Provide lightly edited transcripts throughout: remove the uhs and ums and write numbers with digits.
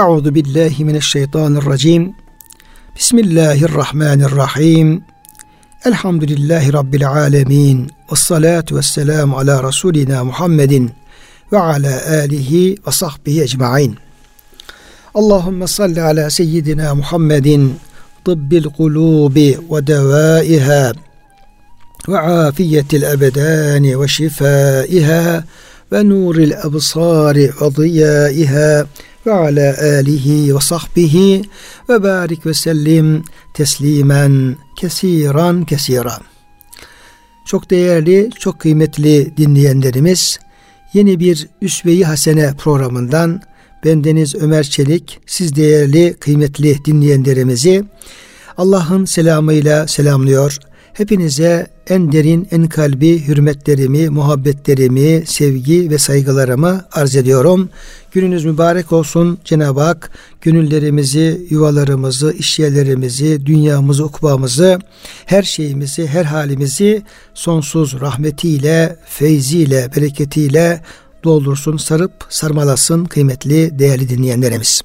Euzu billahi mineşşeytanirracim. Bismillahirrahmanirrahim. Elhamdülillahi Rabbil alemin. Vessalatu vesselamu ala Resulina Muhammedin ve ala alihi ve sahbihi ecmain. Allahümme salli ala seyyidina Muhammedin tıbbil kulubi ve devaiha ve afiyetil ebedani ve şifaiha ve nuril ebsari ve ziyaiha ve ala alihi ve sahbihi ve barik ve sellim teslimen kesiran kesira. Çok değerli, çok kıymetli dinleyenlerimiz, yeni bir Üsve-i Hasene programından bendeniz Ömer Çelik, siz değerli, kıymetli dinleyenlerimizi Allah'ın selamıyla selamlıyor. Hepinize en derin, en kalbi hürmetlerimi, muhabbetlerimi, sevgi ve saygılarımı arz ediyorum. Gününüz mübarek olsun. Cenab-ı Hak gönüllerimizi, yuvalarımızı, işyerlerimizi, dünyamızı, ukbamızı, her şeyimizi, her halimizi sonsuz rahmetiyle, feyziyle, bereketiyle doldursun, sarıp sarmalasın kıymetli, değerli dinleyenlerimiz.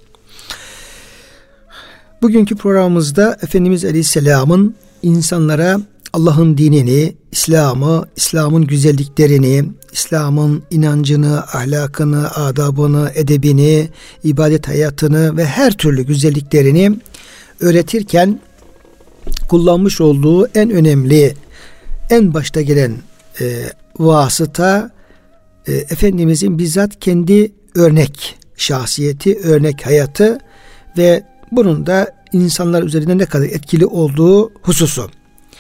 Bugünkü programımızda Efendimiz Aleyhisselam'ın insanlara Allah'ın dinini, İslam'ı, İslam'ın güzelliklerini, İslam'ın inancını, ahlakını, adabını, edebini, ibadet hayatını ve her türlü güzelliklerini öğretirken kullanmış olduğu en önemli, en başta gelen vasıta Efendimizin bizzat kendi örnek şahsiyeti, örnek hayatı ve bunun da insanlar üzerinde ne kadar etkili olduğu hususu.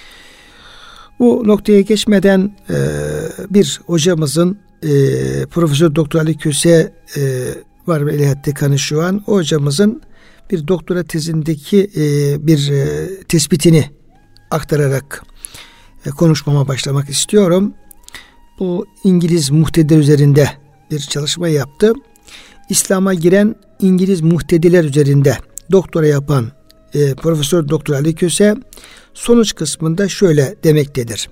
Bu noktaya geçmeden bir hocamızın Profesör Doktor Ali Köse var ve ilahiyat dekanı şu an. O hocamızın bir doktora tezindeki bir tespitini aktararak konuşmama başlamak istiyorum. Bu İngiliz muhtediler üzerinde bir çalışma yaptı. İslam'a giren İngiliz muhtediler üzerinde doktora yapan Profesör Doktor Ali Köse sonuç kısmında şöyle demektedir.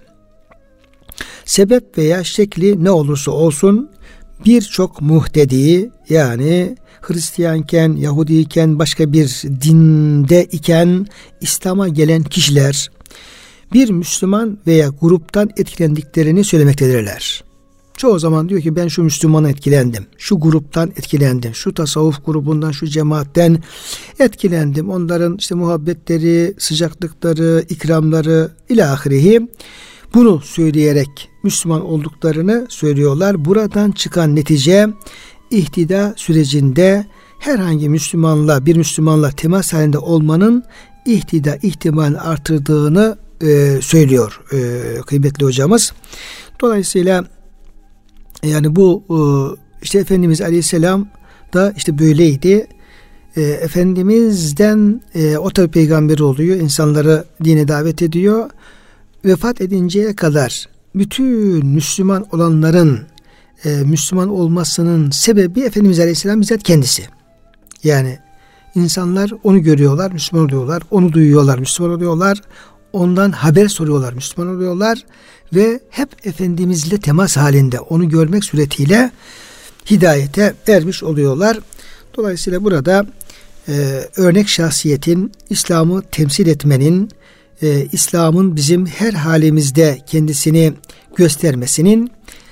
Sebep veya şekli ne olursa olsun birçok muhtedi, yani Hristiyanken, Yahudiyken, başka bir dinde iken İslam'a gelen kişiler bir Müslüman veya gruptan etkilendiklerini söylemektedirler. Çoğu zaman diyor ki ben şu Müslümana etkilendim, şu gruptan etkilendim, şu tasavvuf grubundan, şu cemaatten etkilendim. Onların işte muhabbetleri, sıcaklıkları, ikramları ilahirihi bunu söyleyerek Müslüman olduklarını söylüyorlar. Buradan çıkan netice ihtida sürecinde herhangi bir Müslümanla temas halinde olmanın ihtida ihtimalini artırdığını söylüyor kıymetli hocamız. Dolayısıyla yani bu işte Efendimiz Aleyhisselam da işte böyleydi. Efendimiz'den o tabi peygamber oluyor. İnsanları dine davet ediyor. Vefat edinceye kadar bütün Müslüman olanların Müslüman olmasının sebebi Efendimiz Aleyhisselam bizzat kendisi. Yani insanlar onu görüyorlar, Müslüman oluyorlar. Onu duyuyorlar, Müslüman oluyorlar. Ondan haber soruyorlar, Müslüman oluyorlar ve hep Efendimizle temas halinde onu görmek suretiyle hidayete ermiş oluyorlar. Dolayısıyla burada örnek şahsiyetin, İslam'ı temsil etmenin, İslam'ın bizim her halimizde kendisini göstermesinin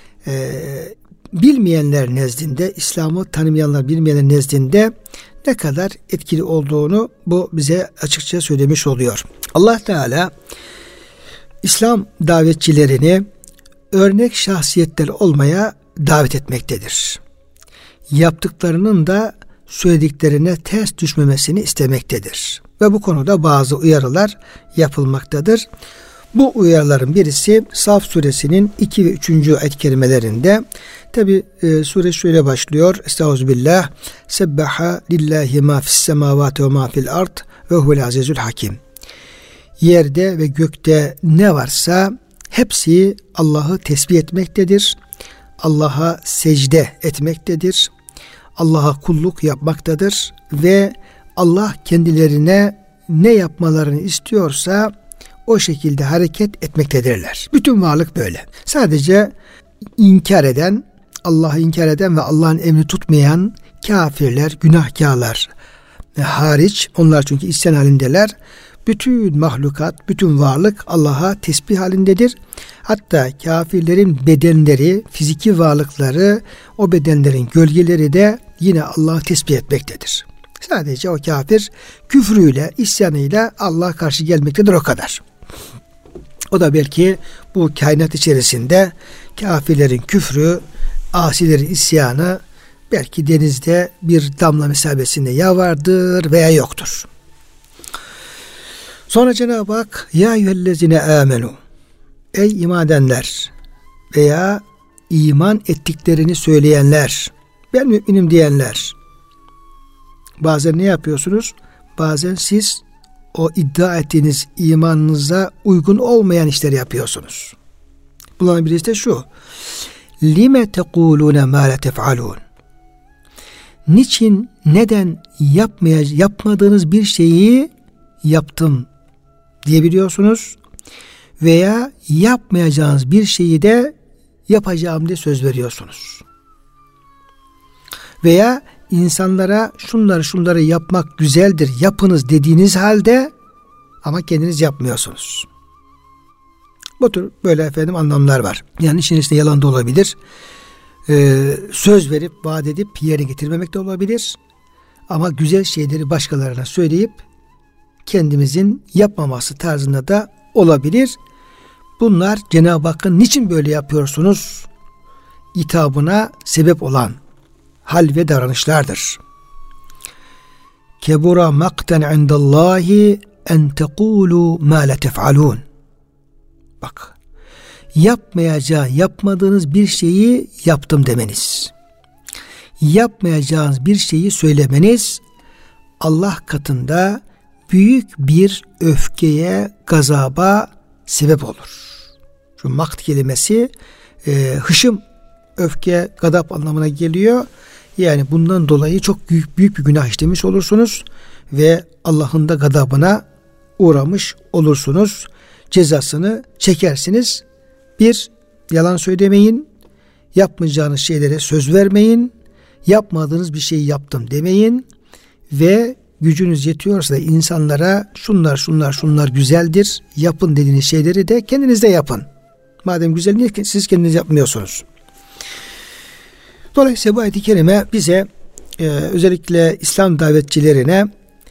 bilmeyenler nezdinde, İslam'ı tanımayanlar, bilmeyenler nezdinde ne kadar etkili olduğunu bu bize açıkça söylemiş oluyor. Allah Teala İslam davetçilerini örnek şahsiyetler olmaya davet etmektedir. Yaptıklarının da söylediklerine ters düşmemesini istemektedir. Ve bu konuda bazı uyarılar yapılmaktadır. Bu uyarıların birisi Saf suresinin 2 ve 3. ayet kerimelerinde. Tabi sure şöyle başlıyor. Estağfirullah. Sebbaha lillahi ma fis semavati ve ma fil ard ve huvel azizul hakim. Yerde ve gökte ne varsa hepsi Allah'ı tesbih etmektedir. Allah'a secde etmektedir. Allah'a kulluk yapmaktadır ve Allah kendilerine ne yapmalarını istiyorsa o şekilde hareket etmektedirler. Bütün varlık böyle. Sadece inkar eden, Allah'ı inkar eden ve Allah'ın emrini tutmayan kafirler, günahkarlar hariç, onlar çünkü isyan halindeler. Bütün mahlukat, bütün varlık Allah'a tesbih halindedir. Hatta kafirlerin bedenleri, fiziki varlıkları, o bedenlerin gölgeleri de yine Allah'ı tesbih etmektedir. Sadece o kafir küfrüyle, isyanıyla Allah'a karşı gelmektedir, o kadar. O da belki bu kainat içerisinde kafirlerin küfrü, asilerin isyanı belki denizde bir damla mesabesinde ya vardır veya yoktur. Sonra Cenab-ı Hak ya eyyühellezine amenu, ey iman edenler veya iman ettiklerini söyleyenler, ben müminim diyenler. Bazen ne yapıyorsunuz? Bazen siz o iddia ettiğiniz imanınıza uygun olmayan işleri yapıyorsunuz. Bunların birisi de şu: lime tekulune ma la tef'alun. Niçin, neden yapmadığınız bir şeyi yaptım diyebiliyorsunuz veya yapmayacağınız bir şeyi de yapacağım diye söz veriyorsunuz. Veya insanlara şunları yapmak güzeldir, yapınız dediğiniz halde ama kendiniz yapmıyorsunuz. Bu tür böyle anlamlar var. Yani işin içinde yalan da olabilir. Söz verip, vaat edip yerine getirmemek de olabilir. Ama güzel şeyleri başkalarına söyleyip kendimizin yapmaması tarzında da olabilir. Bunlar Cenab-ı Hakk'ın niçin böyle yapıyorsunuz hitabına sebep olan hal ve davranışlardır. Kebura makten indallahi en tekulu ma la tef'alun. Bak, yapmadığınız bir şeyi yaptım demeniz, yapmayacağınız bir şeyi söylemeniz Allah katında büyük bir öfkeye, gazaba sebep olur. Şu makt kelimesi hışım, öfke, gadap anlamına geliyor. Yani bundan dolayı çok büyük bir günah işlemiş olursunuz ve Allah'ın da gadabına uğramış olursunuz. Cezasını çekersiniz. Bir, yalan söylemeyin. Yapmayacağınız şeylere söz vermeyin. Yapmadığınız bir şeyi yaptım demeyin. Ve gücünüz yetiyorsa da insanlara şunlar güzeldir, yapın dediğiniz şeyleri de kendiniz de yapın. Madem güzel, niye siz kendiniz yapmıyorsunuz? Dolayısıyla bu ayet-i kerime bize özellikle İslam davetçilerine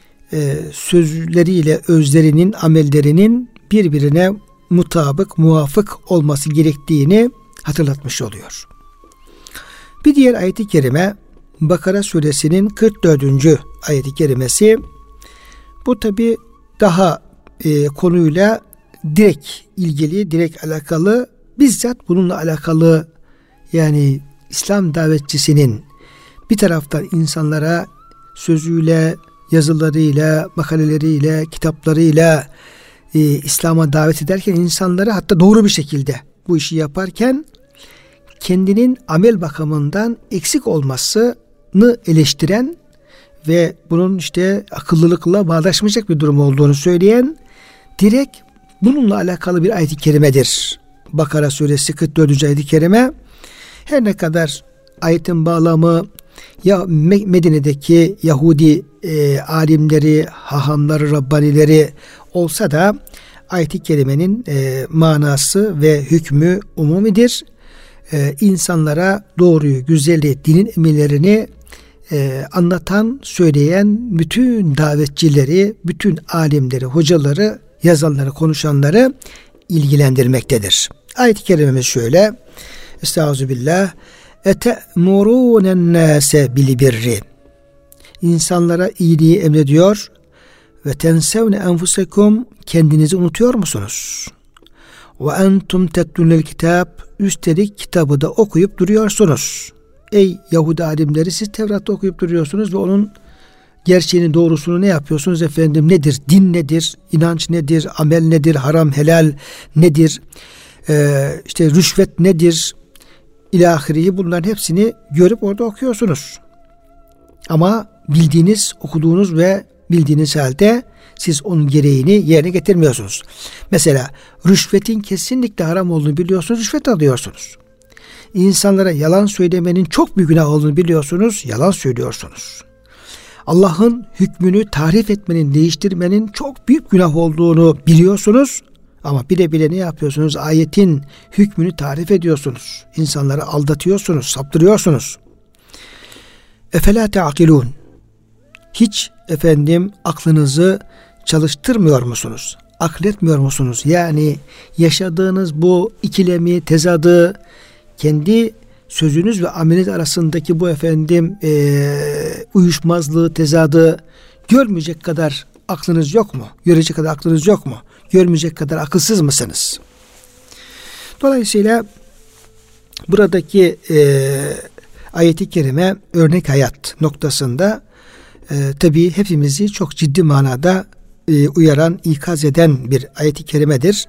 sözleriyle özlerinin, amellerinin birbirine muvafık olması gerektiğini hatırlatmış oluyor. Bir diğer ayet-i kerime Bakara suresinin 44. ayet-i kerimesi. Bu tabi daha konuyla direkt ilgili, direkt alakalı, bizzat bununla alakalı. Yani İslam davetçisinin bir taraftan insanlara sözüyle, yazılarıyla, makaleleriyle, kitaplarıyla İslam'a davet ederken insanları, hatta doğru bir şekilde bu işi yaparken kendinin amel bakımından eksik olmasını eleştiren ve bunun akıllılıkla bağdaşmayacak bir durum olduğunu söyleyen direkt bununla alakalı bir ayet-i kerimedir. Bakara suresi 44. ayet-i kerime. Her ne kadar ayetin bağlamı ya Medine'deki Yahudi alimleri, hahamları, Rabbanileri olsa da ayet-i kerimenin manası ve hükmü umumidir. İnsanlara doğruyu, güzelliği, dinin emirlerini anlatan, söyleyen bütün davetçileri, bütün alimleri, hocaları, yazanları, konuşanları ilgilendirmektedir. Ayet-i kerimemiz şöyle: Estağfirullah. Ete'murûnen nâse bil birri. İnsanlara iyiliği emrediyor ve tensevne enfusekum, kendinizi unutuyor musunuz? Ve entum tetlûnel kitap, üstelik kitabı da okuyup duruyorsunuz. Ey Yahudi alimleri, siz Tevrat'ta okuyup duruyorsunuz ve onun gerçeğini, doğrusunu ne yapıyorsunuz efendim? Nedir? Din nedir? İnanç nedir? Amel nedir? Haram, helal nedir? Rüşvet nedir? İlahiriyi, bunların hepsini görüp orada okuyorsunuz. Ama okuduğunuz ve bildiğiniz halde siz onun gereğini yerine getirmiyorsunuz. Mesela rüşvetin kesinlikle haram olduğunu biliyorsunuz, rüşvet alıyorsunuz. İnsanlara yalan söylemenin çok büyük günah olduğunu biliyorsunuz, yalan söylüyorsunuz. Allah'ın hükmünü tahrif etmenin, değiştirmenin çok büyük günah olduğunu biliyorsunuz. Ama bile bile ne yapıyorsunuz? Ayetin hükmünü tahrif ediyorsunuz. İnsanları aldatıyorsunuz, saptırıyorsunuz. Efela te'akilun. Hiç aklınızı çalıştırmıyor musunuz? Akletmiyor musunuz? Yani yaşadığınız bu ikilemi, tezadı, kendi sözünüz ve ameliniz arasındaki bu uyuşmazlığı, tezadı görmeyecek kadar aklınız yok mu? Görecek kadar aklınız yok mu? Görmeyecek kadar akılsız mısınız? Dolayısıyla buradaki ayet-i kerime örnek hayat noktasında tabii hepimizi çok ciddi manada uyaran, ikaz eden bir ayet-i kerimedir.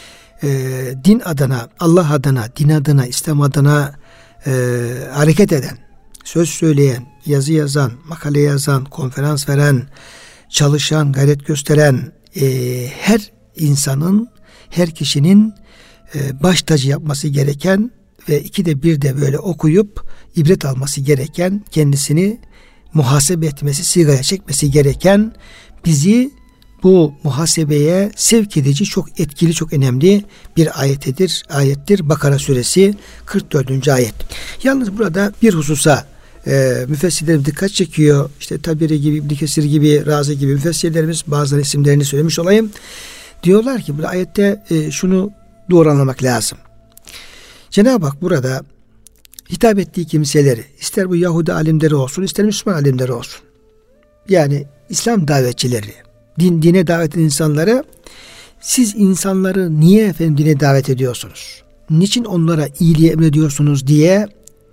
Din adına, Allah adına, din adına, İslam adına hareket eden, söz söyleyen, yazı yazan, makale yazan, konferans veren, çalışan, gayret gösteren her insanın, her kişinin baş tacı yapması gereken ve ikide bir de böyle okuyup ibret alması gereken, kendisini muhasebe etmesi, sigaya çekmesi gereken, bizi bu muhasebeye sevk edici, çok etkili, çok önemli bir ayettir. Bakara suresi 44. ayet. Yalnız burada bir hususa müfessirlerimiz dikkat çekiyor. İşte Taberi gibi, İbn Kesir gibi, Razi gibi müfessirlerimiz, bazıları isimlerini söylemiş olayım. Diyorlar ki bu ayette şunu doğru anlamak lazım. Cenab-ı Hak burada hitap ettiği kimseleri, ister bu Yahudi alimleri olsun, ister Müslüman alimleri olsun, yani İslam davetçileri, dine davet eden insanlara, siz insanları niye dine davet ediyorsunuz? Niçin onlara iyiliği emrediyorsunuz diye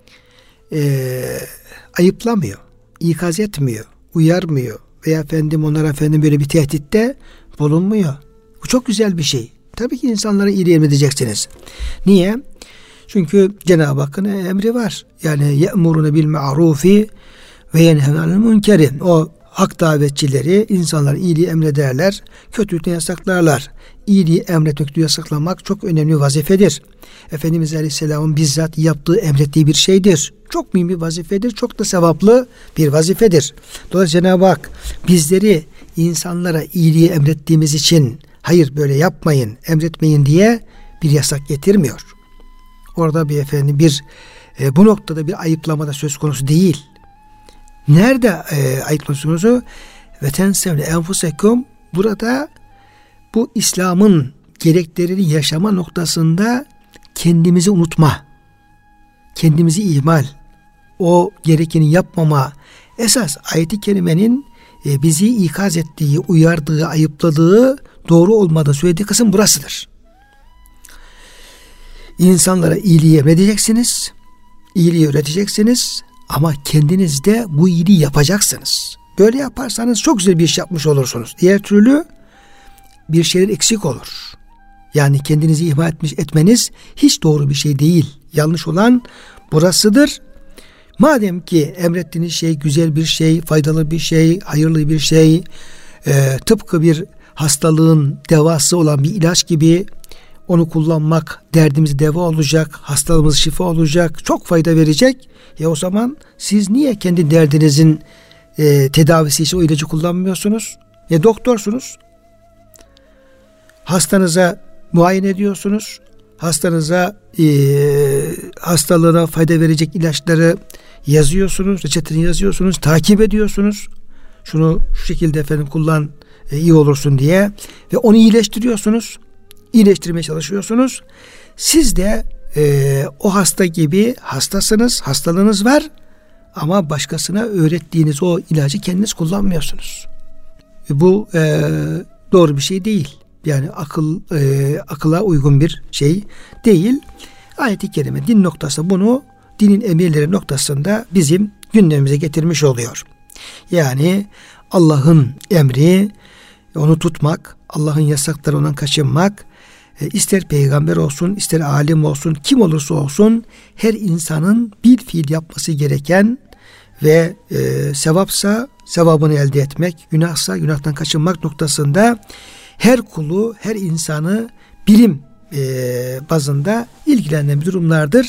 ayıplamıyor, ikaz etmiyor, uyarmıyor veya onlara böyle bir tehditte bulunmuyor. Bu çok güzel bir şey. Tabii ki insanlara iyiliği emredeceksiniz. Niye? Çünkü Cenab-ı Hakk'ın emri var. Yani ye'murune bil ma'rufi ve yenhevne anil munkeri. O hak davetçileri insanlar iyiliği emrederler, kötülükten yasaklarlar. İyiliği emretmek, yasaklamak çok önemli bir vazifedir. Efendimiz Aleyhisselam'ın bizzat yaptığı, emrettiği bir şeydir. Çok mühim bir vazifedir, çok da sevaplı bir vazifedir. Dolayısıyla Cenab-ı Hak bizleri insanlara iyiliği emrettiğimiz için hayır böyle yapmayın, emretmeyin diye bir yasak getirmiyor. Orada bu noktada bir ayıplama da söz konusu değil. Nerede ayıplıyorsunuz? Ve tensevne enfusekum, burada bu İslam'ın gereklerini yaşama noktasında kendimizi unutma, kendimizi ihmal, o gerekeni yapmama, esas ayet-i kerimenin bizi ikaz ettiği, uyardığı, ayıpladığı, doğru olmadığı söylediği kısım burasıdır. İnsanlara iyiliği emredeceksiniz, iyiliği öğreteceksiniz ama kendiniz de bu iyiliği yapacaksınız. Böyle yaparsanız çok güzel bir iş yapmış olursunuz. Diğer türlü bir şeyler eksik olur. Yani kendinizi ihmal etmeniz hiç doğru bir şey değil. Yanlış olan burasıdır. Madem ki emrettiğiniz şey güzel bir şey, faydalı bir şey, hayırlı bir şey, tıpkı bir hastalığın devası olan bir ilaç gibi, onu kullanmak derdimiz deva olacak, hastalığımız şifa olacak, çok fayda verecek. O zaman siz niye kendi derdinizin tedavisi için o ilacı kullanmıyorsunuz? Doktorsunuz. Hastanıza muayene ediyorsunuz. Hastanıza hastalığına fayda verecek ilaçları yazıyorsunuz, reçetini yazıyorsunuz, takip ediyorsunuz. Şunu şu şekilde kullan, iyi olursun diye ve onu iyileştiriyorsunuz. İyileştirmeye çalışıyorsunuz. Siz de o hasta gibi hastasınız, hastalığınız var ama başkasına öğrettiğiniz o ilacı kendiniz kullanmıyorsunuz. Bu doğru bir şey değil. Yani akıla uygun bir şey değil. Ayet-i kerime din noktası bunu, dinin emirleri noktasında bizim gündemimize getirmiş oluyor. Yani Allah'ın emri, onu tutmak, Allah'ın yasakları ondan kaçınmak, ister peygamber olsun, ister alim olsun, kim olursa olsun her insanın bir fiil yapması gereken ve sevapsa sevabını elde etmek, günahsa günahtan kaçınmak noktasında her kulu, her insanı bilim bazında ilgilendiren durumlardır.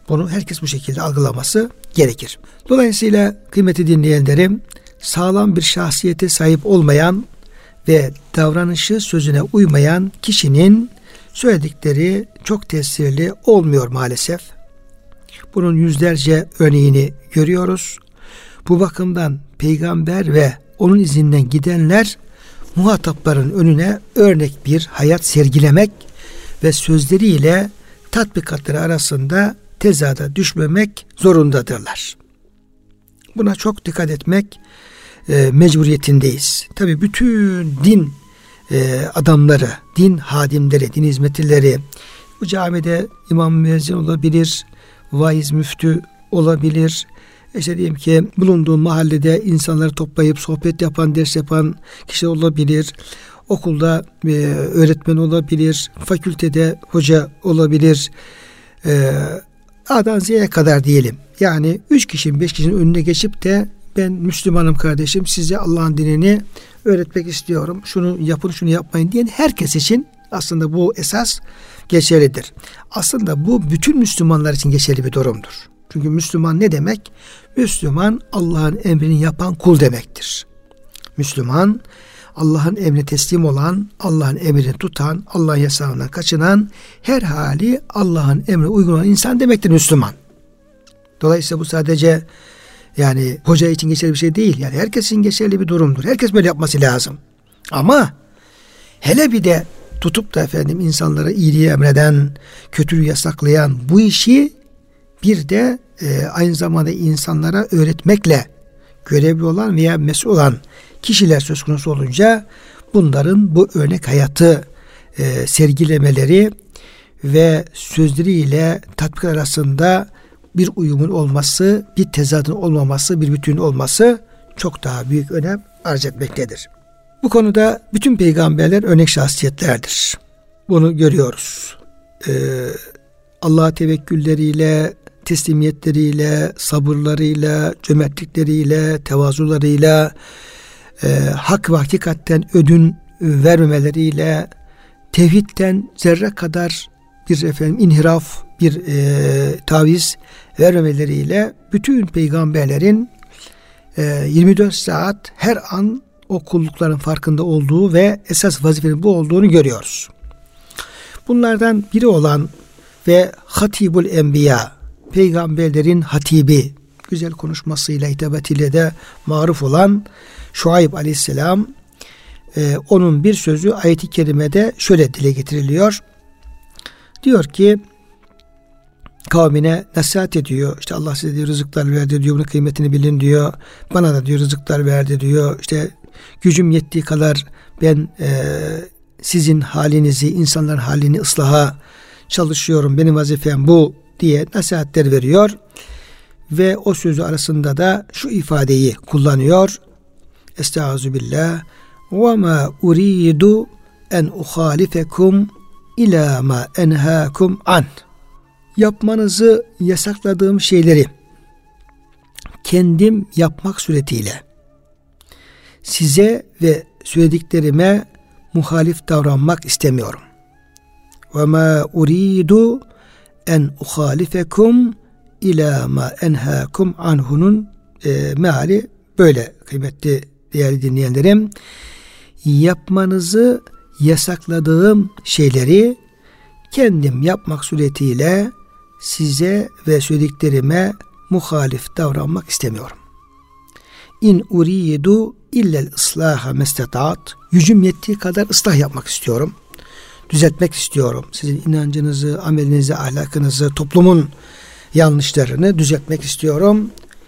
Bunu herkes bu şekilde algılaması gerekir. Dolayısıyla kıymetli dinleyenlerim, sağlam bir şahsiyete sahip olmayan ve davranışı sözüne uymayan kişinin söyledikleri çok tesirli olmuyor maalesef. Bunun yüzlerce örneğini görüyoruz. Bu bakımdan peygamber ve onun izinden gidenler muhatapların önüne örnek bir hayat sergilemek ve sözleriyle tatbikatları arasında tezada düşmemek zorundadırlar. Buna çok dikkat etmek mecburiyetindeyiz. Tabii bütün din adamları, din hadimleri, din hizmetlileri, bu camide imam müezzin olabilir, vaiz müftü olabilir, İşte diyelim ki bulunduğun mahallede insanları toplayıp sohbet yapan, ders yapan kişi olabilir. Okulda öğretmen olabilir. Fakültede hoca olabilir. A'dan Z'ye kadar diyelim. Yani 3 kişinin 5 kişinin önüne geçip de ben Müslümanım kardeşim, size Allah'ın dinini öğretmek istiyorum. Şunu yapın, şunu yapmayın diyen herkes için aslında bu esas geçerlidir. Aslında bu bütün Müslümanlar için geçerli bir durumdur. Çünkü Müslüman ne demek? Müslüman Allah'ın emrini yapan kul demektir. Müslüman Allah'ın emrine teslim olan, Allah'ın emrini tutan, Allah'ın yasağından kaçınan, her hali Allah'ın emrine uygun olan insan demektir Müslüman. Dolayısıyla bu sadece yani hoca için geçerli bir şey değil. Yani herkes için geçerli bir durumdur. Herkes böyle yapması lazım. Ama hele bir de tutup da insanlara iyiliği emreden, kötülüğü yasaklayan bu işi bir de aynı zamanda insanlara öğretmekle görevli olan veya mesul olan kişiler söz konusu olunca bunların bu örnek hayatı sergilemeleri ve sözleriyle tatbik arasında bir uyumun olması, bir tezadın olmaması, bir bütünün olması çok daha büyük önem arz etmektedir. Bu konuda bütün peygamberler örnek şahsiyetlerdir. Bunu görüyoruz. Allah'a tevekkülleriyle, teslimiyetleriyle, sabırlarıyla, cömertlikleriyle, tevazularıyla, hak ve hakikatten ödün vermemeleriyle, tevhidten zerre kadar bir inhiraf, bir taviz vermemeleriyle bütün peygamberlerin 24 saat her an o kullukların farkında olduğu ve esas vazifenin bu olduğunu görüyoruz. Bunlardan biri olan ve Hatibul Enbiya, peygamberlerin hatibi, güzel konuşmasıyla, hitabetiyle de maruf olan Şuayb Aleyhisselam, onun bir sözü ayet-i kerimede şöyle dile getiriliyor. Diyor ki, kavmine nasihat ediyor. İşte Allah size diyor rızıklar verdi diyor, bunun kıymetini bilin diyor. Bana da diyor rızıklar verdi diyor. İşte gücüm yettiği kadar ben sizin halinizi, insanların halini ıslaha çalışıyorum. Benim vazifem bu diye nasihatler veriyor. Ve o sözü arasında da şu ifadeyi kullanıyor. Estağfirullah. Ve ma uridu en uhalifekum ila ma enhaakum an. Yapmanızı yasakladığım şeyleri kendim yapmak suretiyle size ve söylediklerime muhalif davranmak istemiyorum. Ve ma uridu en uhalifekum ila ma enhaakum anhu'nun meali böyle kıymetli değerli dinleyenlerim. Yapmanızı yasakladığım şeyleri kendim yapmak suretiyle size ve söylediklerime muhalif davranmak istemiyorum. İn uridu illel ıslaha mestataat. Gücüm yettiği kadar ıslah yapmak istiyorum. Düzeltmek istiyorum. Sizin inancınızı, amelinizi, ahlakınızı, toplumun yanlışlarını düzeltmek istiyorum.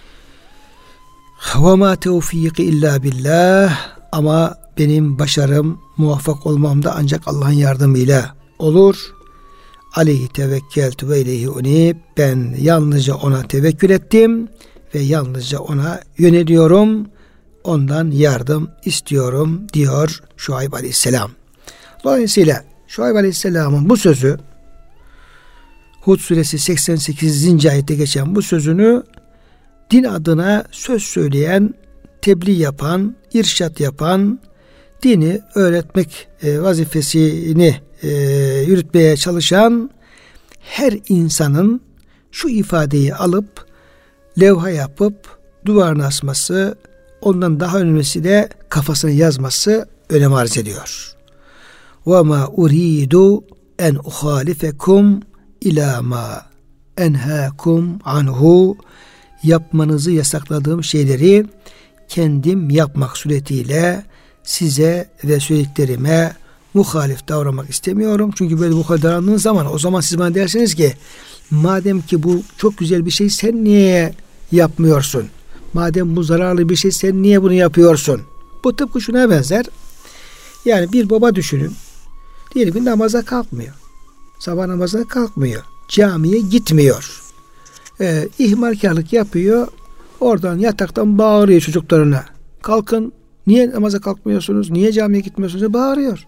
Ve ma tevfiki illa billah. Ama benim başarım, muvaffak olmam da ancak Allah'ın yardımıyla olur. Aleyhi tevekkeltu ve ileyhi unib. Ben yalnızca ona tevekkül ettim ve yalnızca ona yöneliyorum. Ondan yardım istiyorum diyor Şuayb Aleyhisselam. Dolayısıyla Şuayb Aleyhisselam'ın bu sözü, Hud suresi 88. ayette geçen bu sözünü din adına söz söyleyen, tebliğ yapan, irşat yapan, dini öğretmek vazifesini yürütmeye çalışan her insanın şu ifadeyi alıp levha yapıp duvarına asması, ondan daha önemlisi de kafasına yazması önem arz ediyor. وَمَا اُرِيدُ en uhalifekum ila ma enhâkum anhu, yapmanızı yasakladığım şeyleri kendim yapmak suretiyle size ve söylediklerime muhalif davranmak istemiyorum. Çünkü böyle muhalif davrandığınız zaman o zaman siz bana dersiniz ki madem ki bu çok güzel bir şey sen niye yapmıyorsun? Madem bu zararlı bir şey sen niye bunu yapıyorsun? Bu tıpkı şuna benzer. Yani bir baba düşünün. Diyelim ki namaza kalkmıyor. Sabah namazına kalkmıyor. Camiye gitmiyor. İhmalkarlık yapıyor. Oradan yataktan bağırıyor çocuklarına. Kalkın. Niye namaza kalkmıyorsunuz? Niye camiye gitmiyorsunuz? Bağırıyor.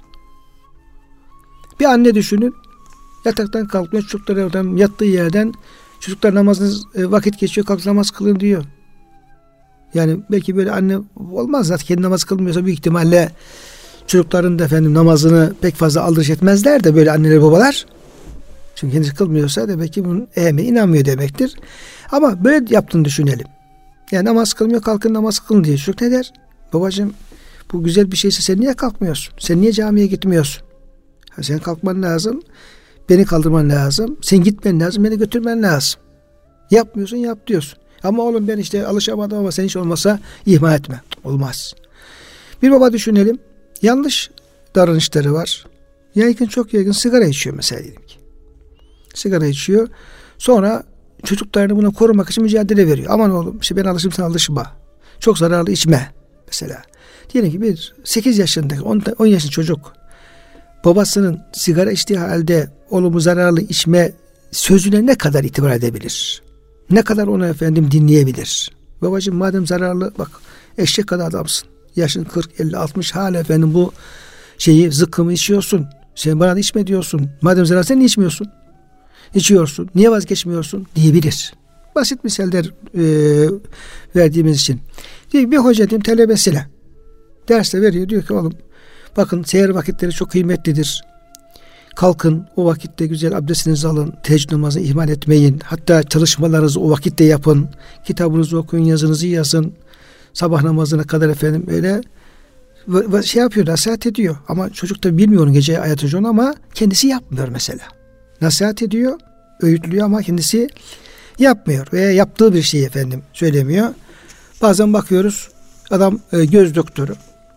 Bir anne düşünün. Yataktan kalkmıyor. Çocuklar oradan yattığı yerden çocuklar namazınız vakit geçiyor. Kalk namaz kılın diyor. Yani belki böyle anne olmaz. Zaten kendi namaz kılmıyorsa büyük ihtimalle çocukların da namazını pek fazla aldırış etmezler de böyle anneler babalar. Çünkü kendisi kılmıyorsa demek ki bunun ehemmiyetine inanmıyor demektir. Ama böyle yaptığını düşünelim. Yani namaz kılmıyor, kalkın namaz kılın diye. Çocuk ne der? Babacığım bu güzel bir şeyse sen niye kalkmıyorsun? Sen niye camiye gitmiyorsun? Sen kalkman lazım. Beni kaldırman lazım. Sen gitmen lazım. Beni götürmen lazım. Yapmıyorsun, yap diyorsun. Ama oğlum ben işte alışamadım ama sen hiç olmasa ihmal etme. Olmaz. Bir baba düşünelim. Yanlış davranışları var. Yaygın, çok yaygın sigara içiyor mesela diyelim ki. Sigara içiyor. Sonra çocuklarını buna korumak için mücadele veriyor. Aman oğlum işte ben alışım sen alışma. Çok zararlı içme mesela. Diyelim ki bir 8 yaşındaki 10 yaşında çocuk babasının sigara içtiği halde oğlum bu zararlı içme sözüne ne kadar itibar edebilir? Ne kadar onu dinleyebilir? Babacığım madem zararlı bak eşek kadar adamsın. Yaşın 40, 50, 60 hala bu zıkkımı içiyorsun. Sen bana da içme diyorsun. Madem zararlı sen niye içmiyorsun? İçiyorsun. Niye vazgeçmiyorsun? Diyebilir. Basit misaller verdiğimiz için. Bir hoca talebesine derste veriyor. Diyor ki oğlum bakın seher vakitleri çok kıymetlidir. Kalkın o vakitte güzel abdestinizi alın. Teheccüd namazını ihmal etmeyin. Hatta çalışmalarınızı o vakitte yapın. Kitabınızı okuyun, yazınızı yazın. Sabah namazına kadar öyle yapıyor, nasihat ediyor. Ama çocuk da bilmiyor gece ayet hocam ama kendisi yapmıyor mesela. Nasihat ediyor, öğütlüyor ama kendisi yapmıyor veya yaptığı bir şeyi söylemiyor. Bazen bakıyoruz adam göz doktoru.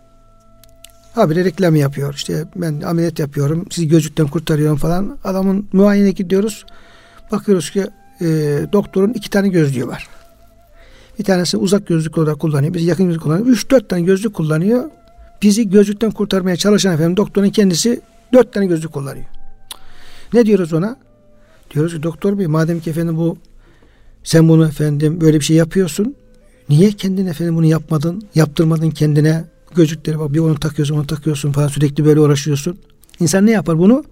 Habire reklam yapıyor. İşte ben ameliyat yapıyorum, sizi gözlükten kurtarıyorum falan. Adamın muayeneye gidiyoruz. Bakıyoruz ki doktorun 2 tane gözlüğü var. Bir tanesi uzak gözlük olarak kullanıyor. Bizi yakın gözlük kullanıyor. 3-4 tane gözlük kullanıyor. Bizi gözlükten kurtarmaya çalışan doktorun kendisi 4 tane gözlük kullanıyor. Ne diyoruz ona? Diyoruz ki doktor bey madem ki sen bunu böyle bir şey yapıyorsun. Niye kendin bunu yapmadın? Yaptırmadın kendine. Gözlükleri bak bir onu takıyorsun falan sürekli böyle uğraşıyorsun. İnsan ne yapar bunu?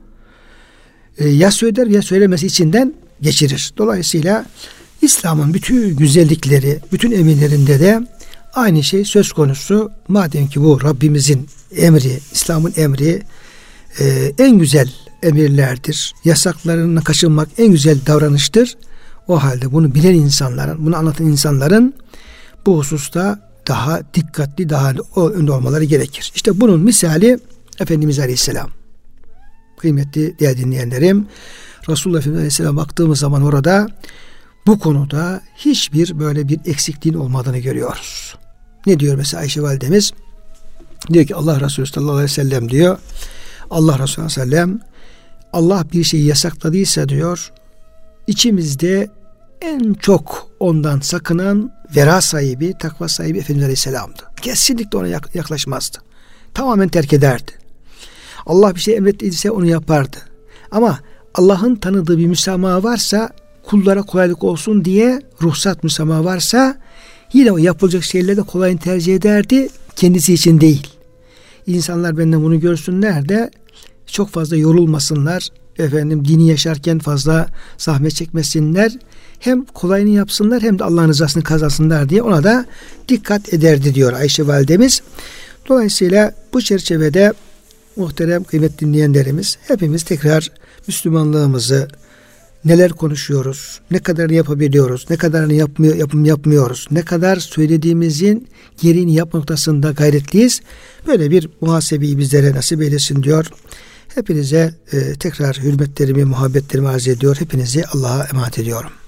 Ya söyler ya söylemesi içinden geçirir. Dolayısıyla İslam'ın bütün güzellikleri, bütün emirlerinde de aynı şey söz konusu. Madem ki bu Rabbimizin emri, İslam'ın emri en güzel emirlerdir. Yasaklarına kaçınmak en güzel davranıştır. O halde bunu bilen insanların, bunu anlatan insanların bu hususta daha dikkatli, daha önde olmaları gerekir. İşte bunun misali Efendimiz Aleyhisselam. Kıymetli değerli dinleyenlerim, Resulullah Efendimiz Aleyhisselam baktığımız zaman orada bu konuda hiçbir böyle bir eksikliğin olmadığını görüyoruz. Ne diyor mesela Ayşe validemiz? Diyor ki Allah Resulü sallallahu aleyhi ve sellem diyor. Allah Resulü sallallahu aleyhi ve sellem Allah bir şeyi yasakladıysa diyor içimizde en çok ondan sakınan vera sahibi, takva sahibi Efendimiz Aleyhisselam'dı. Kesinlikle ona yaklaşmazdı. Tamamen terk ederdi. Allah bir şey emrettiyse onu yapardı. Ama Allah'ın tanıdığı bir müsamaha varsa kullara kolaylık olsun diye ruhsat müsamaha varsa yine o yapılacak şeyleri de kolayını tercih ederdi. Kendisi için değil. İnsanlar benden bunu görsünler de çok fazla yorulmasınlar. Dini yaşarken fazla zahmet çekmesinler. Hem kolayını yapsınlar hem de Allah'ın rızasını kazansınlar diye ona da dikkat ederdi diyor Ayşe validemiz. Dolayısıyla bu çerçevede muhterem kıymetli dinleyenlerimiz hepimiz tekrar Müslümanlığımızı neler konuşuyoruz, ne kadarını yapabiliyoruz, ne kadarını yapmıyoruz, ne kadar söylediğimizin gereğini yapma noktasında gayretliyiz. Böyle bir muhasebeyi bizlere nasip eylesin diyor. Hepinize tekrar hürmetlerimi, muhabbetlerimi arz ediyor. Hepinizi Allah'a emanet ediyorum.